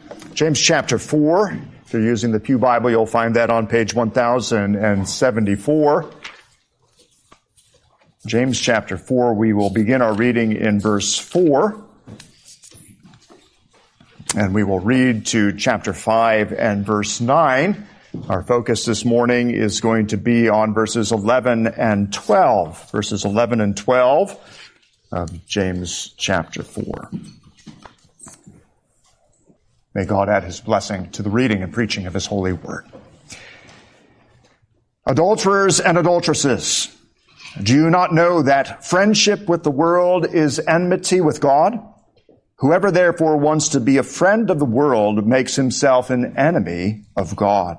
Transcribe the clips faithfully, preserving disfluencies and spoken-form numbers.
James chapter four. If you're using the Pew Bible, you'll find that on page one thousand seventy-four. James chapter four, we will begin our reading in verse four. And we will read to chapter five and verse nine. Our focus this morning is going to be on verses eleven and twelve. Verses eleven and twelve of James chapter four. May God add his blessing to the reading and preaching of his holy word. Adulterers and adulteresses, do you not know that friendship with the world is enmity with God? Whoever therefore wants to be a friend of the world makes himself an enemy of God.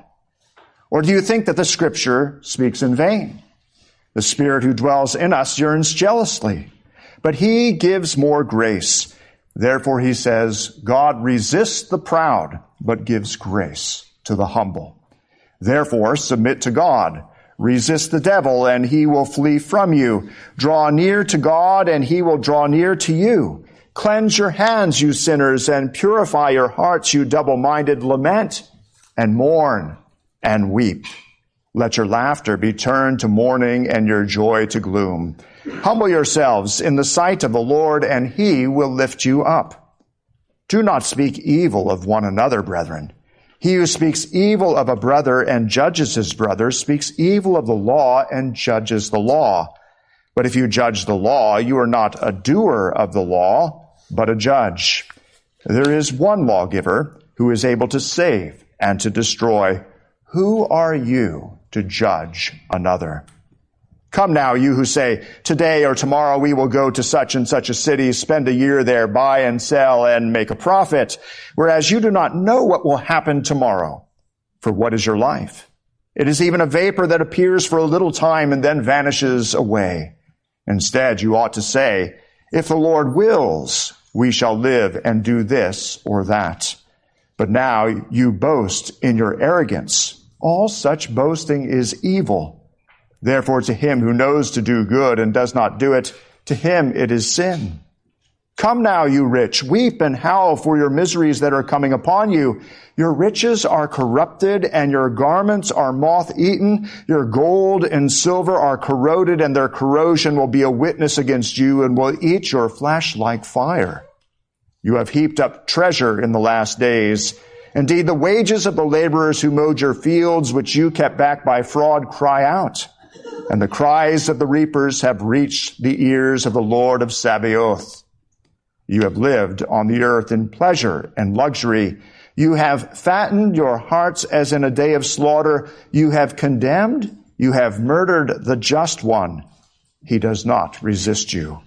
Or do you think that the Scripture speaks in vain? The Spirit who dwells in us yearns jealously, but he gives more grace. Therefore he says, God resists the proud, but gives grace to the humble. Therefore submit to God. Resist the devil, and he will flee from you. Draw near to God, and he will draw near to you. Cleanse your hands, you sinners, and purify your hearts, you double-minded. Lament and mourn and weep. Let your laughter be turned to mourning and your joy to gloom. Humble yourselves in the sight of the Lord, and he will lift you up. Do not speak evil of one another, brethren. He who speaks evil of a brother and judges his brother speaks evil of the law and judges the law. But if you judge the law, you are not a doer of the law, but a judge. There is one lawgiver who is able to save and to destroy. Who are you to judge another? Come now, you who say, today or tomorrow we will go to such and such a city, spend a year there, buy and sell, and make a profit, whereas you do not know what will happen tomorrow. For what is your life? It is even a vapor that appears for a little time and then vanishes away. Instead, you ought to say, if the Lord wills, we shall live and do this or that. But now you boast in your arrogance. All such boasting is evil. Therefore, to him who knows to do good and does not do it, to him it is sin. Come now, you rich, weep and howl for your miseries that are coming upon you. Your riches are corrupted, and your garments are moth-eaten. Your gold and silver are corroded, and their corrosion will be a witness against you and will eat your flesh like fire. You have heaped up treasure in the last days. Indeed, the wages of the laborers who mowed your fields, which you kept back by fraud, cry out. And the cries of the reapers have reached the ears of the Lord of Sabaoth. You have lived on the earth in pleasure and luxury. You have fattened your hearts as in a day of slaughter. You have condemned, you have murdered the just one. He does not resist you.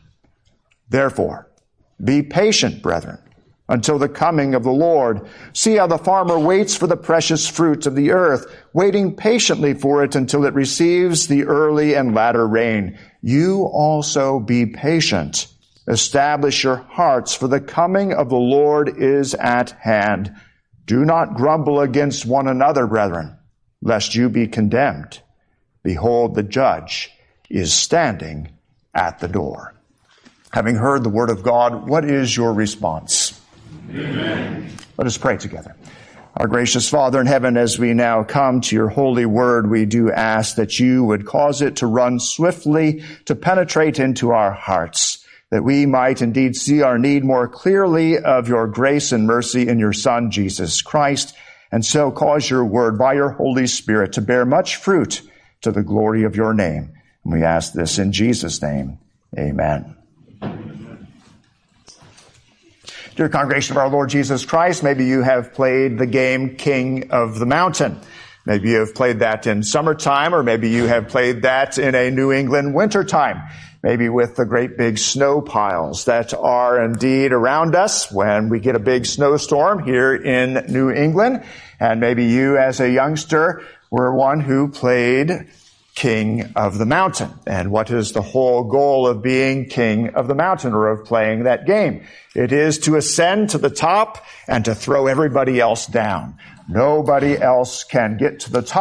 Therefore, be patient, brethren, until the coming of the Lord. See how the farmer waits for the precious fruit of the earth, waiting patiently for it until it receives the early and latter rain. You also be patient. Establish your hearts, for the coming of the Lord is at hand. Do not grumble against one another, brethren, lest you be condemned. Behold, the judge is standing at the door. Having heard the word of God, what is your response? Amen. Let us pray together. Our gracious Father in heaven, as we now come to your holy word, we do ask that you would cause it to run swiftly, to penetrate into our hearts, that we might indeed see our need more clearly of your grace and mercy in your Son, Jesus Christ, and so cause your word by your Holy Spirit to bear much fruit to the glory of your name. And we ask this in Jesus' name. Amen. Dear congregation of our Lord Jesus Christ, maybe you have played the game King of the Mountain. Maybe you have played that in summertime, or maybe you have played that in a New England wintertime. Maybe with the great big snow piles that are indeed around us when we get a big snowstorm here in New England. And maybe you as a youngster were one who played King of the Mountain. And what is the whole goal of being King of the Mountain, or of playing that game? It is to ascend to the top and to throw everybody else down. Nobody else can get to the top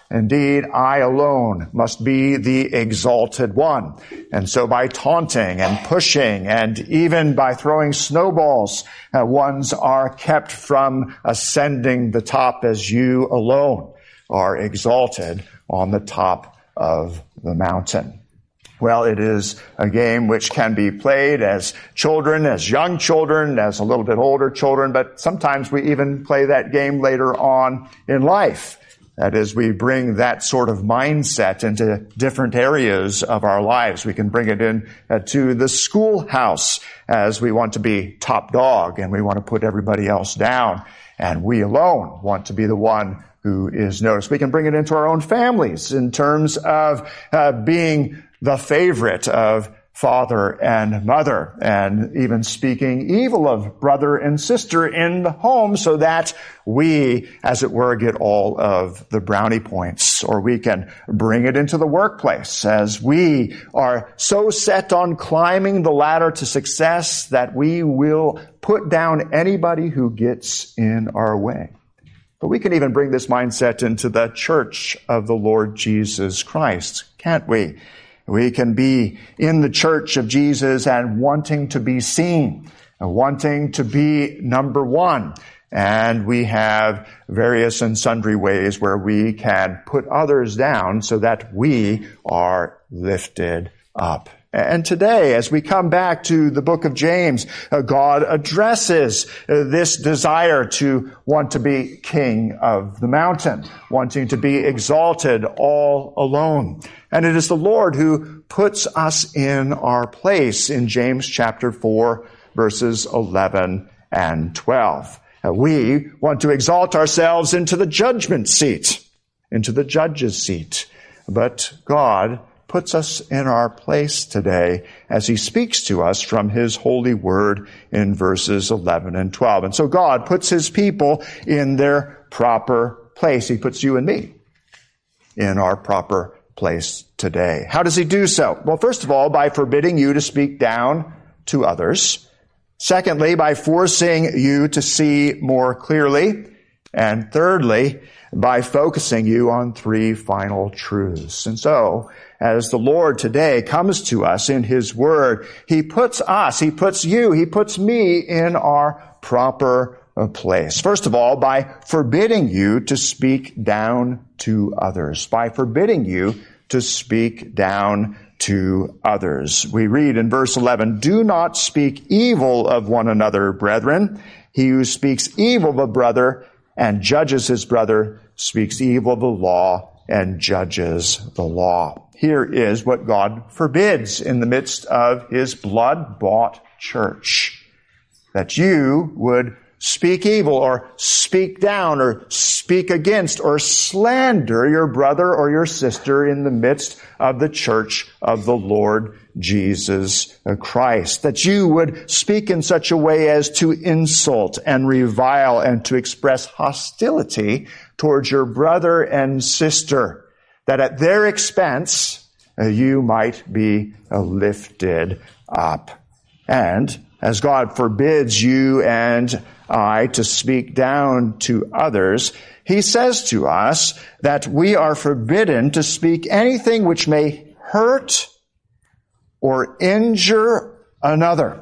Indeed, I alone must be the exalted one. And so by taunting and pushing and even by throwing snowballs, uh, ones are kept from ascending the top as you alone are exalted on the top of the mountain. Well, it is a game which can be played as children, as young children, as a little bit older children, but sometimes we even play that game later on in life. That is, we bring that sort of mindset into different areas of our lives. We can bring it in uh, to the schoolhouse as we want to be top dog and we want to put everybody else down, and we alone want to be the one who is noticed. We can bring it into our own families in terms of uh, being the favorite of father and mother, and even speaking evil of brother and sister in the home so that we, as it were, get all of the brownie points. Or we can bring it into the workplace as we are so set on climbing the ladder to success that we will put down anybody who gets in our way. But we can even bring this mindset into the church of the Lord Jesus Christ, can't we? We can be in the church of Jesus and wanting to be seen, wanting to be number one. And we have various and sundry ways where we can put others down so that we are lifted up. And today, as we come back to the book of James, uh, God addresses uh, this desire to want to be king of the mountain, wanting to be exalted all alone. And it is the Lord who puts us in our place in James chapter four, verses eleven and twelve. Uh, we want to exalt ourselves into the judgment seat, into the judge's seat. But God puts us in our place today as he speaks to us from his holy word in verses eleven and twelve. And so God puts his people in their proper place. He puts you and me in our proper place today. How does he do so? Well, first of all, by forbidding you to speak down to others. Secondly, by forcing you to see more clearly. And thirdly, by focusing you on three final truths. And so, as the Lord today comes to us in his word, he puts us, he puts you, he puts me in our proper place. First of all, by forbidding you to speak down to others. By forbidding you to speak down to others. We read in verse eleven, "Do not speak evil of one another, brethren. He who speaks evil of a brother and judges his brother speaks evil of the law and judges the law." Here is what God forbids in the midst of his blood-bought church. That you would speak evil or speak down or speak against or slander your brother or your sister in the midst of the church of the Lord Jesus Christ. That you would speak in such a way as to insult and revile and to express hostility towards your brother and sister, that at their expense uh, you might be uh, lifted up. And as God forbids you and I to speak down to others, he says to us that we are forbidden to speak anything which may hurt or injure another.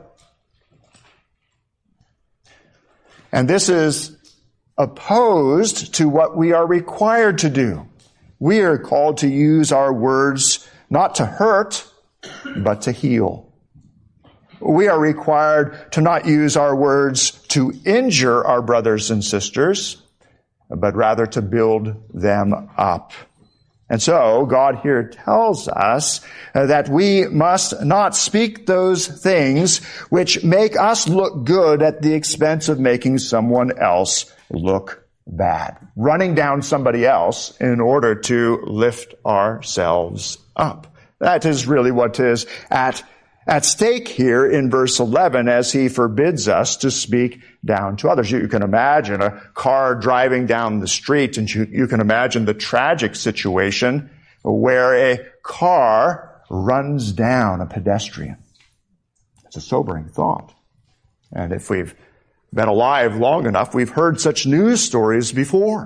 And this is opposed to what we are required to do. We are called to use our words not to hurt, but to heal. We are required to not use our words to injure our brothers and sisters, but rather to build them up. And so God here tells us that we must not speak those things which make us look good at the expense of making someone else look bad. Running down somebody else in order to lift ourselves up. That is really what is at At stake here in verse eleven as he forbids us to speak down to others. You can imagine a car driving down the street, and you, you can imagine the tragic situation where a car runs down a pedestrian. It's a sobering thought. And if we've been alive long enough, we've heard such news stories before,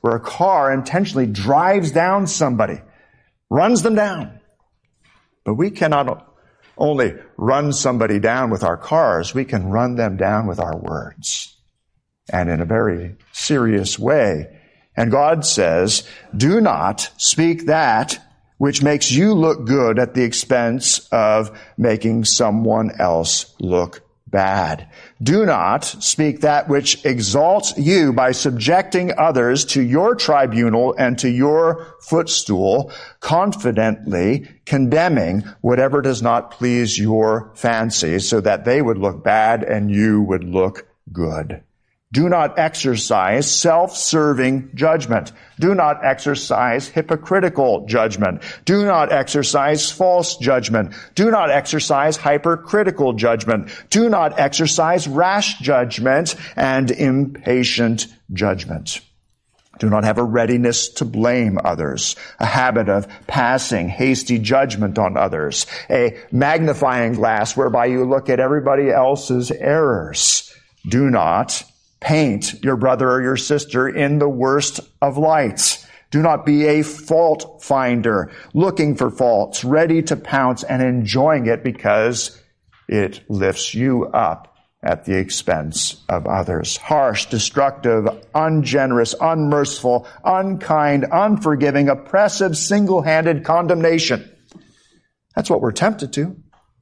where a car intentionally drives down somebody, runs them down. But we cannot only run somebody down with our cars, we can run them down with our words, and in a very serious way. And God says, do not speak that which makes you look good at the expense of making someone else look bad. Do not speak that which exalts you by subjecting others to your tribunal and to your footstool, confidently condemning whatever does not please your fancy, so that they would look bad and you would look good. Do not exercise self-serving judgment. Do not exercise hypocritical judgment. Do not exercise false judgment. Do not exercise hypercritical judgment. Do not exercise rash judgment and impatient judgment. Do not have a readiness to blame others, a habit of passing hasty judgment on others, a magnifying glass whereby you look at everybody else's errors. Do not paint your brother or your sister in the worst of lights. Do not be a fault finder, looking for faults, ready to pounce and enjoying it because it lifts you up at the expense of others. Harsh, destructive, ungenerous, unmerciful, unkind, unforgiving, oppressive, single-handed condemnation. That's what we're tempted to.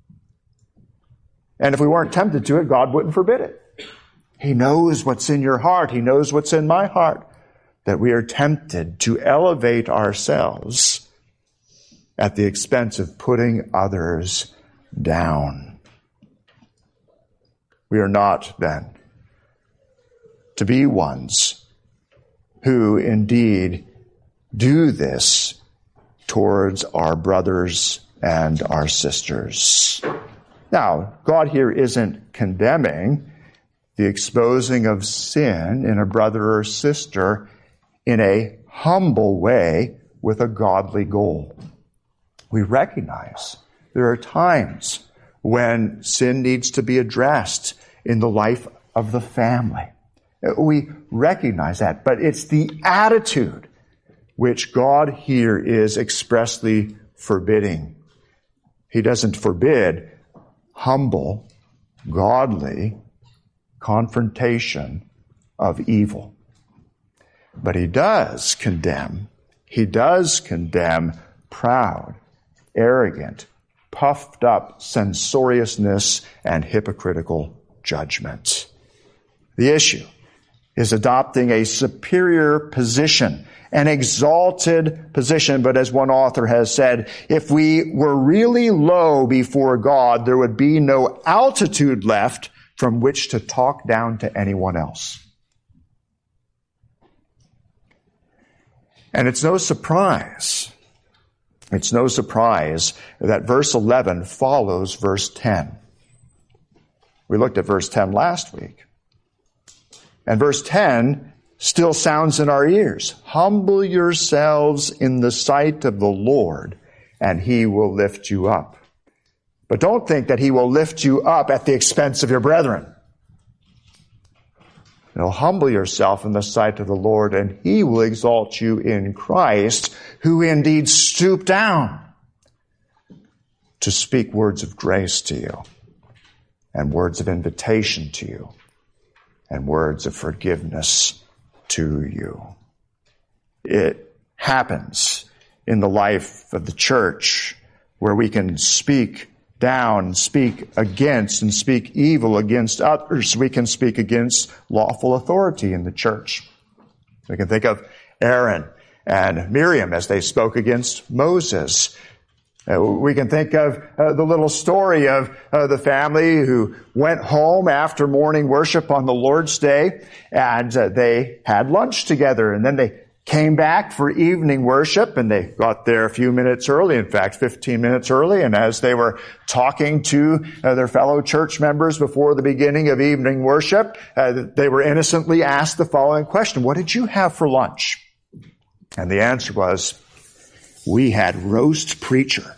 And if we weren't tempted to it, God wouldn't forbid it. He knows what's in your heart. He knows what's in my heart. That we are tempted to elevate ourselves at the expense of putting others down. We are not, then, to be ones who indeed do this towards our brothers and our sisters. Now, God here isn't condemning the exposing of sin in a brother or sister in a humble way with a godly goal. We recognize there are times when sin needs to be addressed in the life of the family. We recognize that, but it's the attitude which God here is expressly forbidding. He doesn't forbid humble, godly confrontation of evil. But he does condemn, he does condemn proud, arrogant, puffed up censoriousness and hypocritical judgment. The issue is adopting a superior position, an exalted position. But as one author has said, if we were really low before God, there would be no altitude left from which to talk down to anyone else. And it's no surprise, it's no surprise that verse eleven follows verse ten. We looked at verse ten last week. And verse ten still sounds in our ears. Humble yourselves in the sight of the Lord, and he will lift you up. But don't think that he will lift you up at the expense of your brethren. Now, humble yourself in the sight of the Lord, and he will exalt you in Christ, who indeed stooped down to speak words of grace to you, and words of invitation to you, and words of forgiveness to you. It happens in the life of the church where we can speak down, speak against, and speak evil against others. We can speak against lawful authority in the church. We can think of Aaron and Miriam as they spoke against Moses. Uh, we can think of uh, the little story of uh, the family who went home after morning worship on the Lord's Day, and uh, they had lunch together, and then they came back for evening worship, and they got there a few minutes early, in fact, fifteen minutes early, and as they were talking to uh, their fellow church members before the beginning of evening worship, uh, they were innocently asked the following question: what did you have for lunch? And the answer was, we had roast preacher.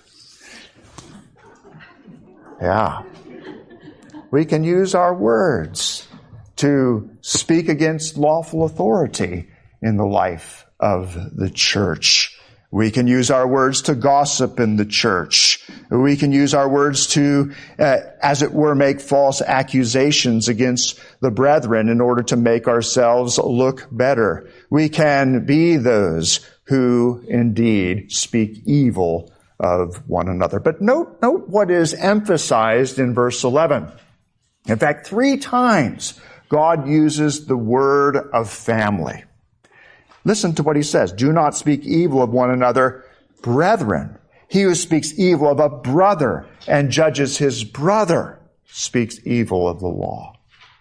Yeah. We can use our words to speak against lawful authority in the life of the church. We can use our words to gossip in the church. We can use our words to, uh, as it were, make false accusations against the brethren in order to make ourselves look better. We can be those who indeed speak evil of one another. But note, note what is emphasized in verse eleven. In fact, three times God uses the word of family. Listen to what he says. Do not speak evil of one another, brethren. He who speaks evil of a brother and judges his brother speaks evil of the law.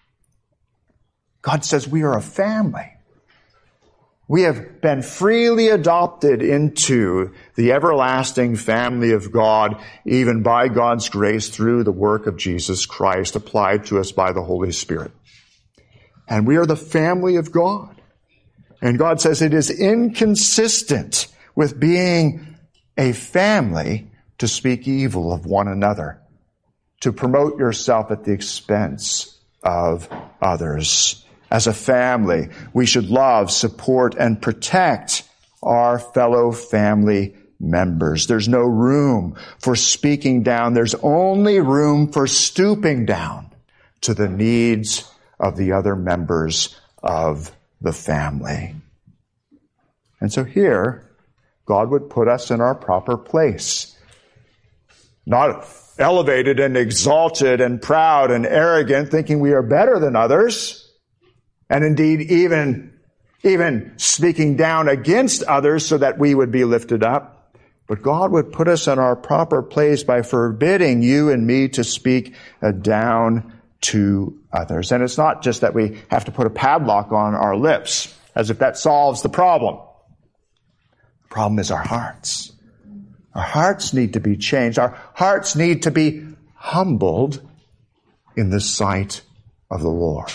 God says we are a family. We have been freely adopted into the everlasting family of God, even by God's grace through the work of Jesus Christ applied to us by the Holy Spirit. And we are the family of God. And God says it is inconsistent with being a family to speak evil of one another, to promote yourself at the expense of others. As a family, we should love, support, and protect our fellow family members. There's no room for speaking down. There's only room for stooping down to the needs of the other members of the family. And so here, God would put us in our proper place. Not elevated and exalted and proud and arrogant, thinking we are better than others. And indeed, even, even speaking down against others so that we would be lifted up. But God would put us in our proper place by forbidding you and me to speak uh, down to others. And it's not just that we have to put a padlock on our lips, as if that solves the problem. The problem is our hearts. Our hearts need to be changed. Our hearts need to be humbled in the sight of the Lord.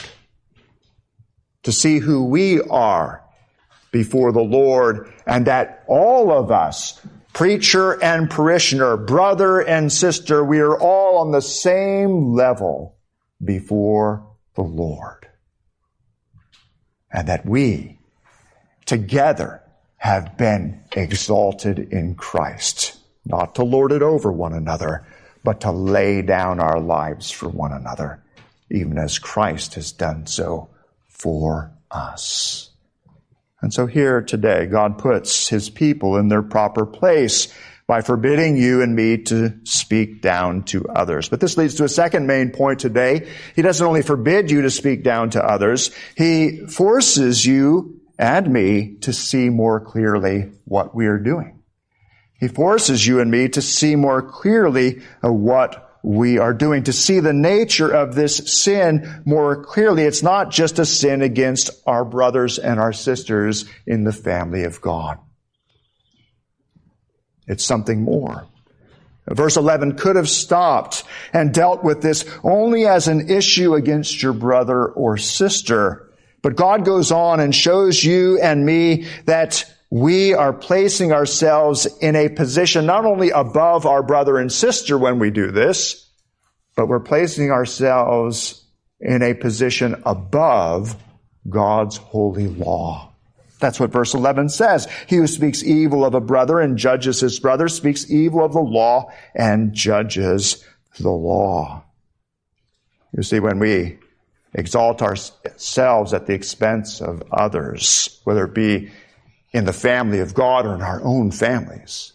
To see who we are before the Lord, and that all of us, preacher and parishioner, brother and sister, we are all on the same level before the Lord. And that we together have been exalted in Christ, not to lord it over one another, but to lay down our lives for one another, even as Christ has done so for us. And so here today, God puts his people in their proper place by forbidding you and me to speak down to others. But this leads to a second main point today. He doesn't only forbid you to speak down to others, he forces you and me to see more clearly what we are doing. He forces you and me to see more clearly what we are doing, to see the nature of this sin more clearly. It's not just a sin against our brothers and our sisters in the family of God. It's something more. Verse eleven could have stopped and dealt with this only as an issue against your brother or sister. But God goes on and shows you and me that we are placing ourselves in a position not only above our brother and sister when we do this, but we're placing ourselves in a position above God's holy law. That's what verse eleven says. He who speaks evil of a brother and judges his brother speaks evil of the law and judges the law. You see, when we exalt ourselves at the expense of others, whether it be in the family of God or in our own families,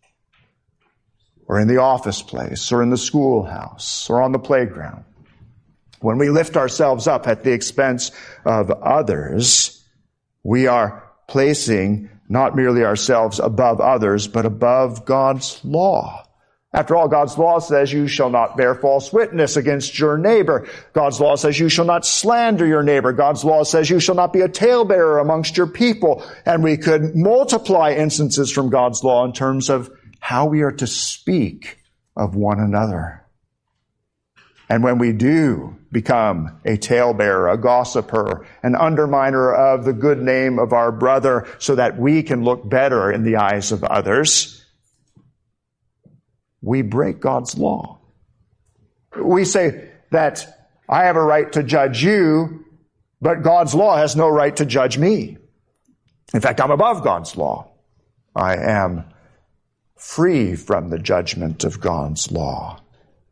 or in the office place, or in the schoolhouse, or on the playground, when we lift ourselves up at the expense of others, we are placing not merely ourselves above others, but above God's law. After all, God's law says you shall not bear false witness against your neighbor. God's law says you shall not slander your neighbor. God's law says you shall not be a talebearer amongst your people. And we could multiply instances from God's law in terms of how we are to speak of one another. And when we do become a talebearer, a gossiper, an underminer of the good name of our brother so that we can look better in the eyes of others, we break God's law. We say that I have a right to judge you, but God's law has no right to judge me. In fact, I'm above God's law. I am free from the judgment of God's law.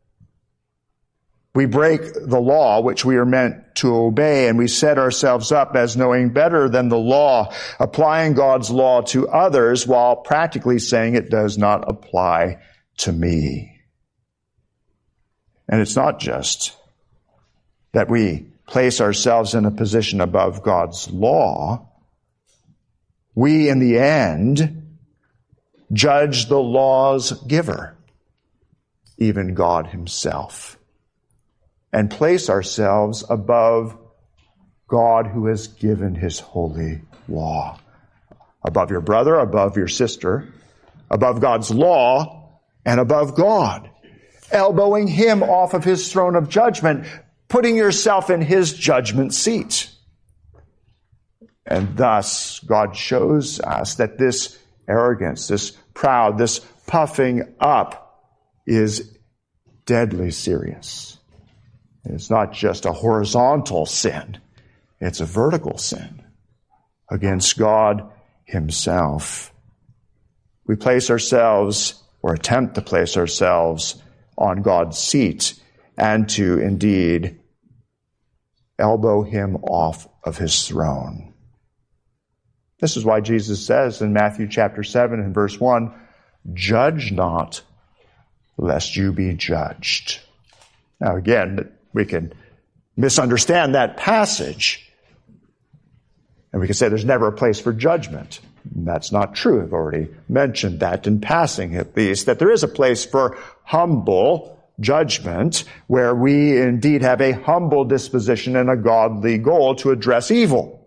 We break the law which we are meant to obey, and we set ourselves up as knowing better than the law, applying God's law to others while practically saying it does not apply to me. And it's not just that we place ourselves in a position above God's law. We, in the end, judge the law's giver, even God himself, and place ourselves above God who has given his holy law. Above your brother, above your sister, above God's law, and above God. Elbowing him off of his throne of judgment, putting yourself in his judgment seat. And thus, God shows us that this arrogance, this proud, this puffing up is deadly serious. It's not just a horizontal sin. It's a vertical sin against God himself. We place ourselves, or attempt to place ourselves, on God's seat and to indeed elbow him off of his throne. This is why Jesus says in Matthew chapter seven and verse one, "Judge not, lest you be judged." Now again, we can misunderstand that passage, and we can say there's never a place for judgment. That's not true. I've already mentioned that in passing, at least, that there is a place for humble judgment, where we indeed have a humble disposition and a godly goal to address evil.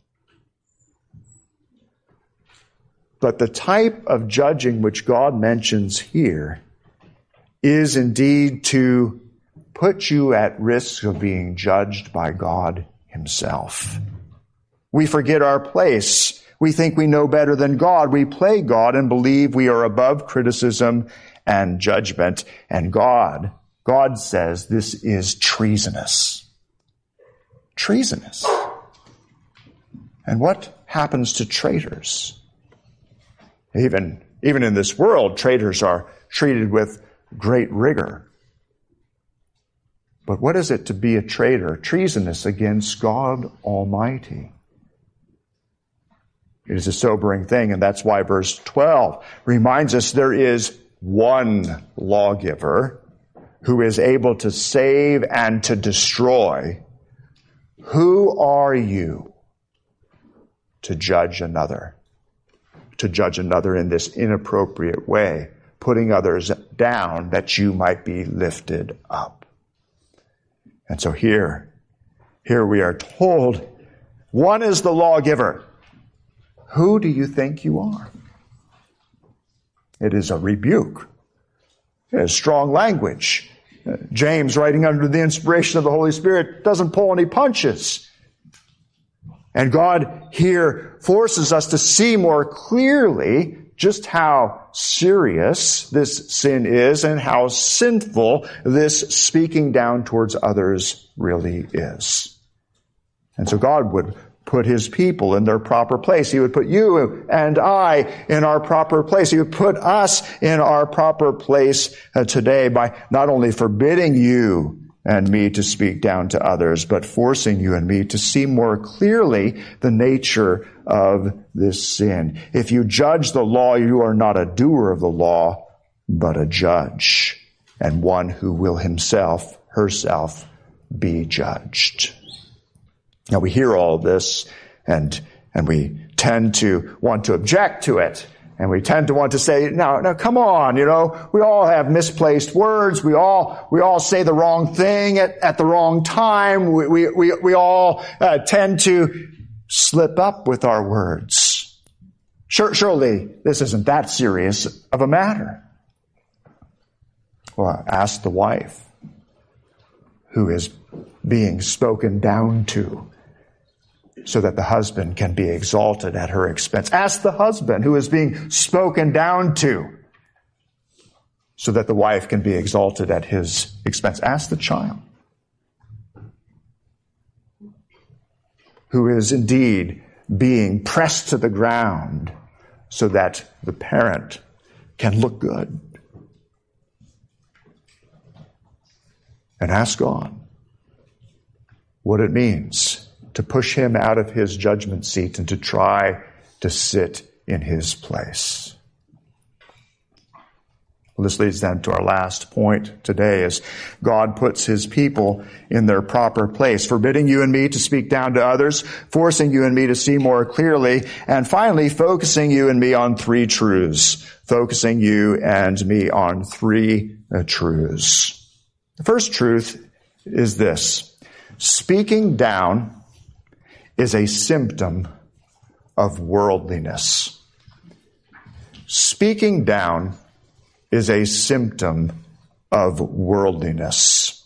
But the type of judging which God mentions here is indeed to put you at risk of being judged by God himself. We forget our place. We think we know better than God. We play God and believe we are above criticism and judgment. And God, God says this is treasonous. Treasonous. And what happens to traitors? Even, even in this world, traitors are treated with great rigor. But what is it to be a traitor? Treasonous against God Almighty. It is a sobering thing, and that's why verse twelve reminds us there is one lawgiver who is able to save and to destroy. Who are you to judge another? To judge another in this inappropriate way, putting others down that you might be lifted up. And so here, here we are told, one is the lawgiver. Who do you think you are? It is a rebuke. It is strong language. James, writing under the inspiration of the Holy Spirit, doesn't pull any punches. And God here forces us to see more clearly just how serious this sin is and how sinful this speaking down towards others really is. And so God would put his people in their proper place. He would put you and I in our proper place. He would put us in our proper place uh, today by not only forbidding you and me to speak down to others, but forcing you and me to see more clearly the nature of this sin. If you judge the law, you are not a doer of the law, but a judge, and one who will himself, herself, be judged. Now we hear all this, and and we tend to want to object to it. And we tend to want to say, now, now, come on, you know, we all have misplaced words. We all, we all say the wrong thing at, at the wrong time. We, we, we, we all uh, tend to slip up with our words. Sure, surely this isn't that serious of a matter. Well, ask the wife who is being spoken down to, so that the husband can be exalted at her expense. Ask the husband who is being spoken down to, so that the wife can be exalted at his expense. Ask the child who is indeed being pressed to the ground so that the parent can look good. And ask God what it means to push him out of his judgment seat and to try to sit in his place. Well, this leads then to our last point today, as God puts his people in their proper place, forbidding you and me to speak down to others, forcing you and me to see more clearly, and finally focusing you and me on three truths, focusing you and me on three uh, truths. The first truth is this: speaking down is a symptom of worldliness. Speaking down is a symptom of worldliness.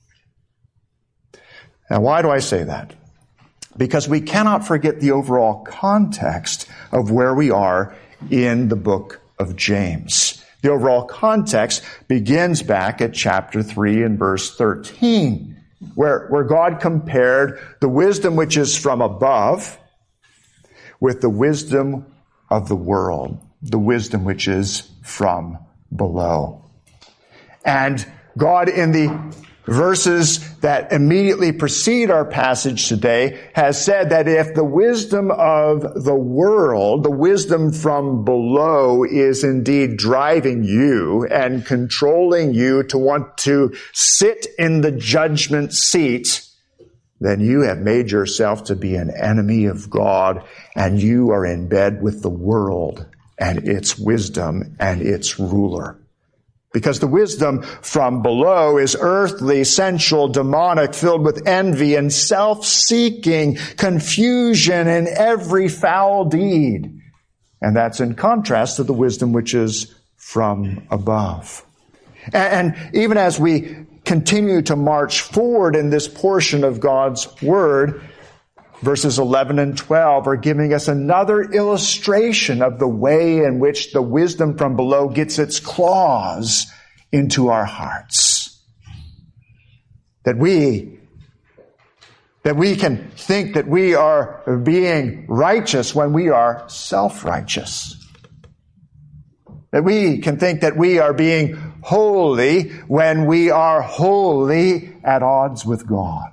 Now, why do I say that? Because we cannot forget the overall context of where we are in the book of James. The overall context begins back at chapter three and verse thirteen, where, where God compared the wisdom which is from above with the wisdom of the world, the wisdom which is from below. And God, in the verses that immediately precede our passage today, has said that if the wisdom of the world, the wisdom from below, is indeed driving you and controlling you to want to sit in the judgment seat, then you have made yourself to be an enemy of God, and you are in bed with the world and its wisdom and its ruler. Because the wisdom from below is earthly, sensual, demonic, filled with envy and self-seeking, confusion, and every foul deed. And that's in contrast to the wisdom which is from above. And even as we continue to march forward in this portion of God's Word, verses eleven and twelve are giving us another illustration of the way in which the wisdom from below gets its claws into our hearts. That we, that we can think that we are being righteous when we are self-righteous. That we can think that we are being holy when we are wholly at odds with God.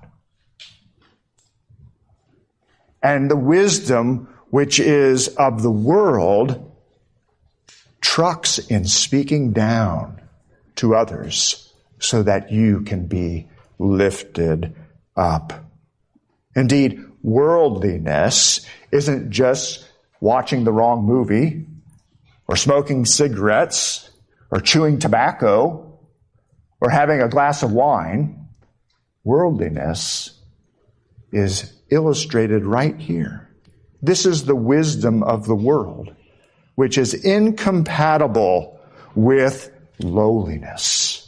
And the wisdom which is of the world trucks in speaking down to others so that you can be lifted up. Indeed, worldliness isn't just watching the wrong movie or smoking cigarettes or chewing tobacco or having a glass of wine. Worldliness is illustrated right here. This is the wisdom of the world, which is incompatible with lowliness,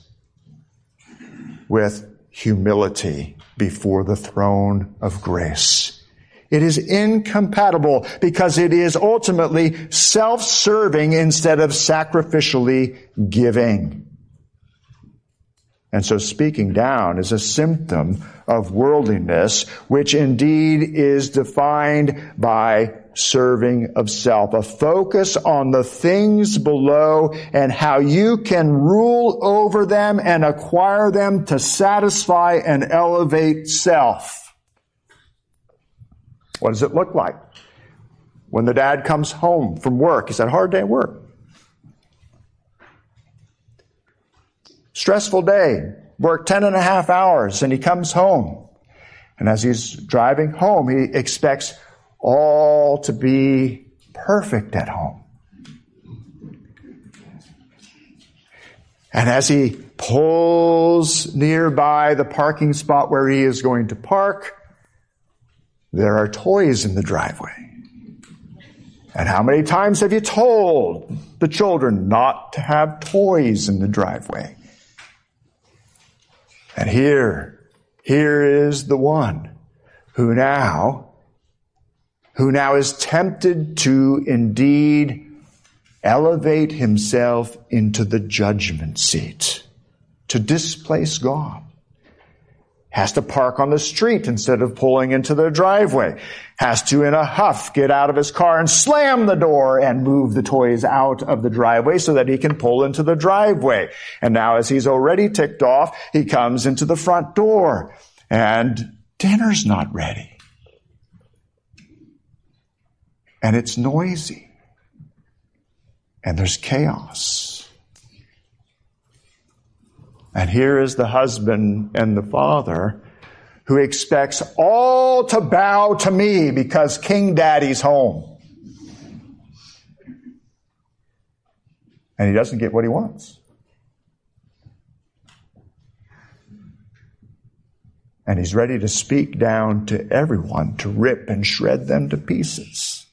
with humility before the throne of grace. It is incompatible because it is ultimately self-serving instead of sacrificially giving. And so speaking down is a symptom of worldliness, which indeed is defined by serving of self, a focus on the things below and how you can rule over them and acquire them to satisfy and elevate self. What does it look like? When the dad comes home from work, he's had a hard day at work. Stressful day, worked ten and a half hours, and he comes home. And as he's driving home, he expects all to be perfect at home. And as he pulls nearby the parking spot where he is going to park, there are toys in the driveway. And how many times have you told the children not to have toys in the driveway? And here, here is the one who now, who now is tempted to indeed elevate himself into the judgment seat, to displace God. Has to park on the street instead of pulling into the driveway. Has to, in a huff, get out of his car and slam the door and move the toys out of the driveway so that he can pull into the driveway. And now as he's already ticked off, he comes into the front door and dinner's not ready. And it's noisy. And there's chaos. And here is the husband and the father who expects all to bow to me because King Daddy's home. And he doesn't get what he wants. And he's ready to speak down to everyone, to rip and shred them to pieces.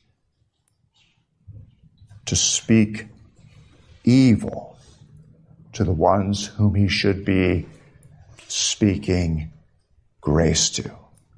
To speak evil to the ones whom he should be speaking grace to.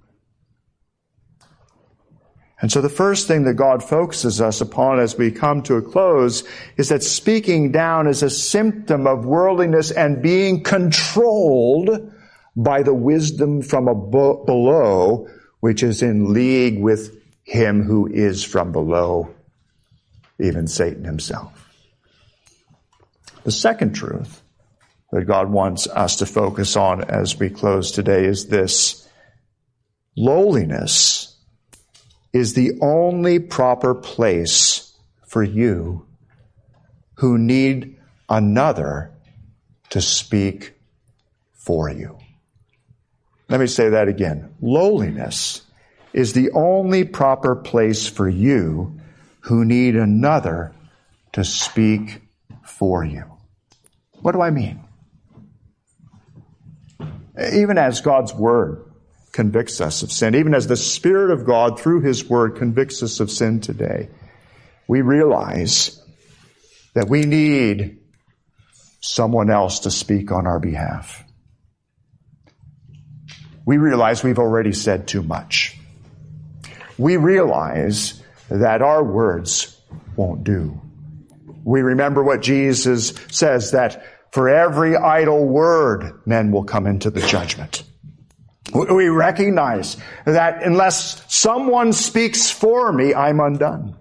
And so the first thing that God focuses us upon as we come to a close is that speaking down is a symptom of worldliness and being controlled by the wisdom from above, below, which is in league with him who is from below, even Satan himself. The second truth that God wants us to focus on as we close today is this: lowliness is the only proper place for you who need another to speak for you. Let me say that again. Lowliness is the only proper place for you who need another to speak for you. What do I mean? Even as God's Word convicts us of sin, even as the Spirit of God through His Word convicts us of sin today, we realize that we need someone else to speak on our behalf. We realize we've already said too much. We realize that our words won't do. We remember what Jesus says, that for every idle word, men will come into the judgment. We recognize that unless someone speaks for me, I'm undone.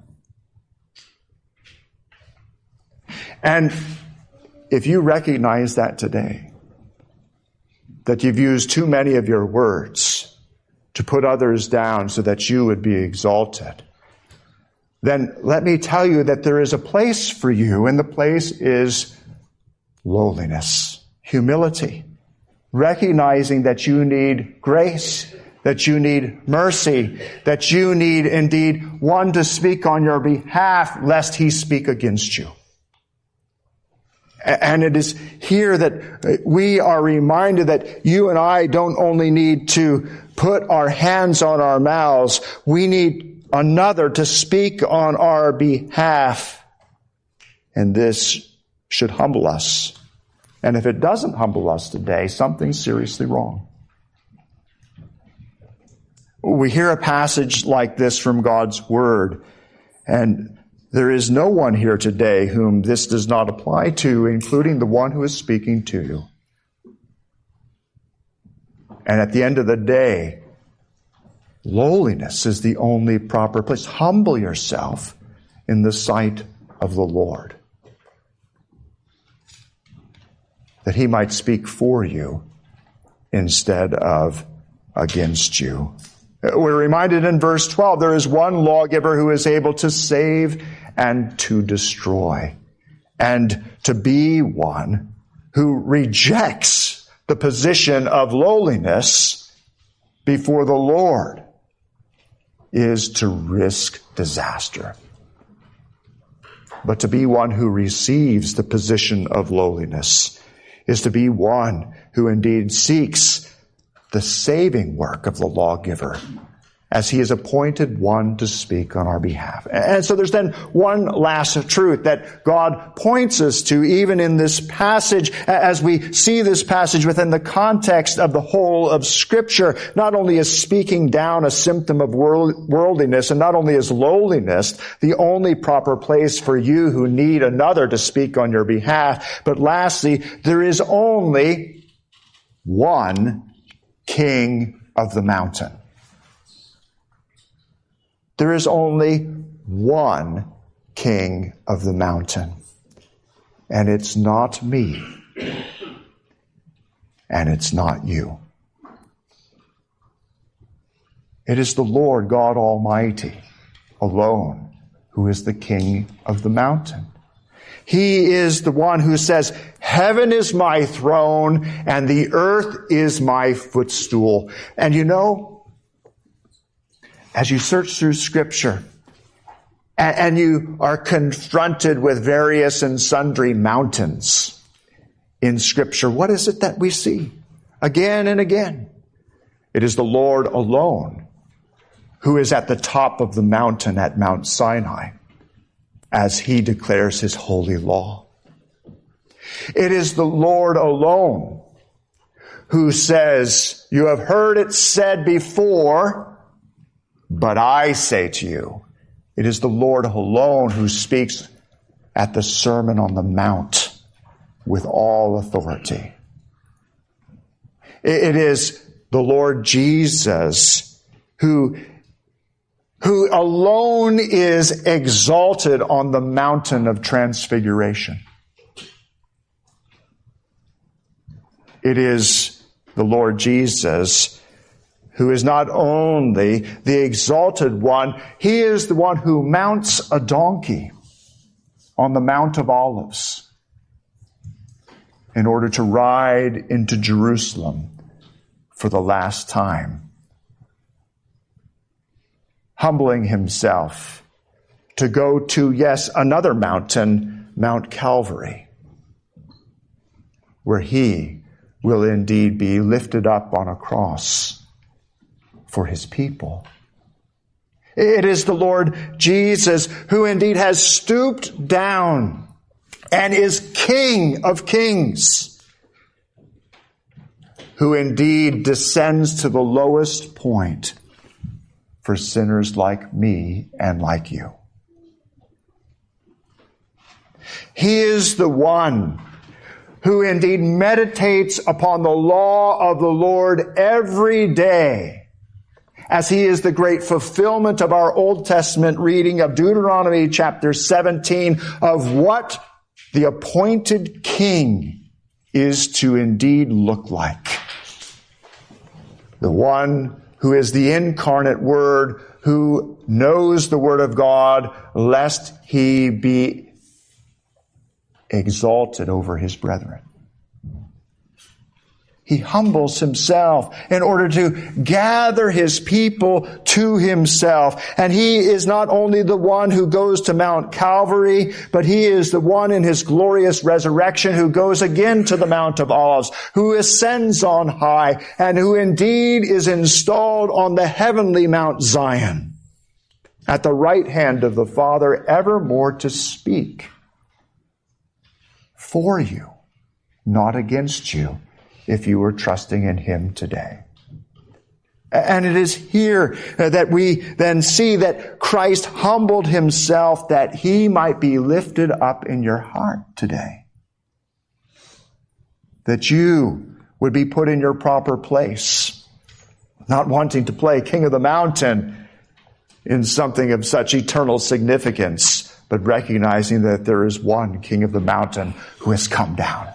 And if you recognize that today, that you've used too many of your words to put others down so that you would be exalted, then let me tell you that there is a place for you, and the place is lowliness, humility, recognizing that you need grace, that you need mercy, that you need indeed one to speak on your behalf, lest he speak against you. And it is here that we are reminded that you and I don't only need to put our hands on our mouths, we need another to speak on our behalf. And this should humble us. And if it doesn't humble us today, something's seriously wrong. We hear a passage like this from God's Word, and there is no one here today whom this does not apply to, including the one who is speaking to you. And at the end of the day, lowliness is the only proper place. Humble yourself in the sight of the Lord, that he might speak for you instead of against you. We're reminded in verse twelve, there is one lawgiver who is able to save and to destroy, and to be one who rejects the position of lowliness before the Lord is to risk disaster. But to be one who receives the position of lowliness is to be one who indeed seeks the saving work of the lawgiver, as he has appointed one to speak on our behalf. And so there's then one last truth that God points us to, even in this passage, as we see this passage within the context of the whole of Scripture. Not only is speaking down a symptom of world, worldliness, and not only is lowliness the only proper place for you who need another to speak on your behalf, but lastly, there is only one king of the mountain. There is only one king of the mountain. And it's not me. And it's not you. It is the Lord God Almighty alone who is the king of the mountain. He is the one who says, heaven is my throne and the earth is my footstool. And you know, as you search through Scripture and, and you are confronted with various and sundry mountains in Scripture, what is it that we see again and again? It is the Lord alone who is at the top of the mountain at Mount Sinai as he declares his holy law. It is the Lord alone who says, you have heard it said before, but I say to you. It is the Lord alone who speaks at the Sermon on the Mount with all authority. It is the Lord Jesus who who alone is exalted on the mountain of transfiguration. It is the Lord Jesus who is not only the exalted one, he is the one who mounts a donkey on the Mount of Olives in order to ride into Jerusalem for the last time, humbling himself to go to, yes, another mountain, Mount Calvary, where he will indeed be lifted up on a cross for his people. It is the Lord Jesus who indeed has stooped down and is King of kings, who indeed descends to the lowest point for sinners like me and like you. He is the one who indeed meditates upon the law of the Lord every day, as he is the great fulfillment of our Old Testament reading of Deuteronomy chapter seventeen, of what the appointed king is to indeed look like. The one who is the incarnate Word, who knows the Word of God, lest he be exalted over his brethren. He humbles himself in order to gather his people to himself. And he is not only the one who goes to Mount Calvary, but he is the one in his glorious resurrection who goes again to the Mount of Olives, who ascends on high, and who indeed is installed on the heavenly Mount Zion, at the right hand of the Father, evermore to speak for you, not against you, if you were trusting in him today. And it is here that we then see that Christ humbled himself that he might be lifted up in your heart today. That you would be put in your proper place, not wanting to play King of the Mountain in something of such eternal significance, but recognizing that there is one King of the Mountain who has come down,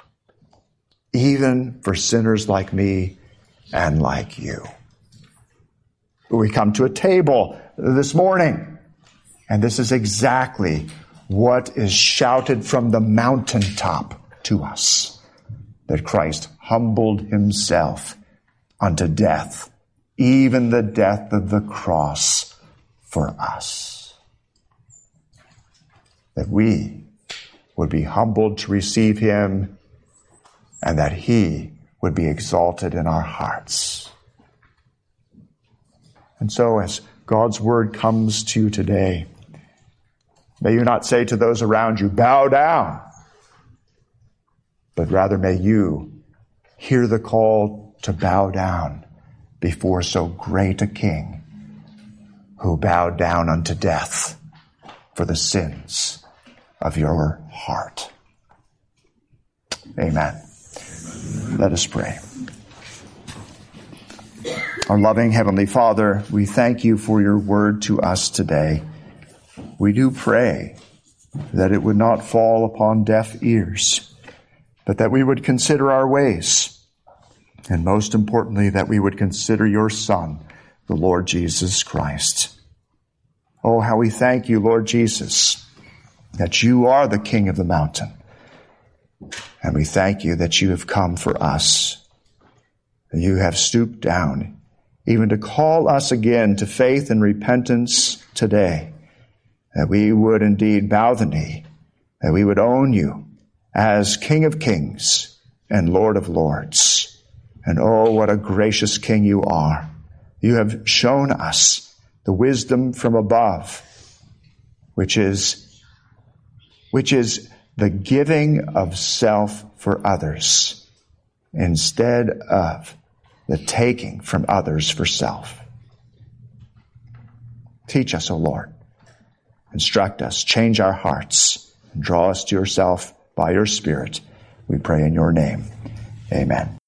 even for sinners like me and like you. We come to a table this morning, and this is exactly what is shouted from the mountaintop to us, that Christ humbled himself unto death, even the death of the cross for us, that we would be humbled to receive him, and that he would be exalted in our hearts. And so as God's word comes to you today, may you not say to those around you, bow down, but rather may you hear the call to bow down before so great a King who bowed down unto death for the sins of your heart. Amen. Let us pray. Our loving Heavenly Father, we thank you for your word to us today. We do pray that it would not fall upon deaf ears, but that we would consider our ways, and most importantly, that we would consider your Son, the Lord Jesus Christ. Oh, how we thank you, Lord Jesus, that you are the King of the mountain. And we thank you that you have come for us, that you have stooped down even to call us again to faith and repentance today, that we would indeed bow the knee, that we would own you as King of kings and Lord of lords. And oh, what a gracious King you are. You have shown us the wisdom from above, which is, which is the giving of self for others instead of the taking from others for self. Teach us, O Lord. Instruct us, change our hearts, and draw us to yourself by your Spirit. We pray in your name. Amen.